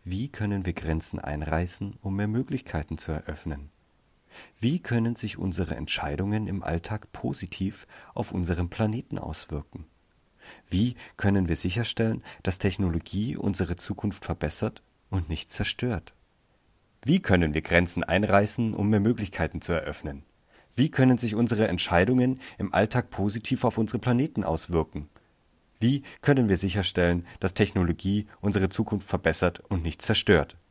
Wie können wir Grenzen einreißen, um mehr Möglichkeiten zu eröffnen? Wie können sich unsere Entscheidungen im Alltag positiv auf unseren Planeten auswirken? Wie können wir sicherstellen, dass Technologie unsere Zukunft verbessert und nicht zerstört? Wie können wir Grenzen einreißen, um mehr Möglichkeiten zu eröffnen? Wie können sich unsere Entscheidungen im Alltag positiv auf unseren Planeten auswirken? Wie können wir sicherstellen, dass Technologie unsere Zukunft verbessert und nicht zerstört?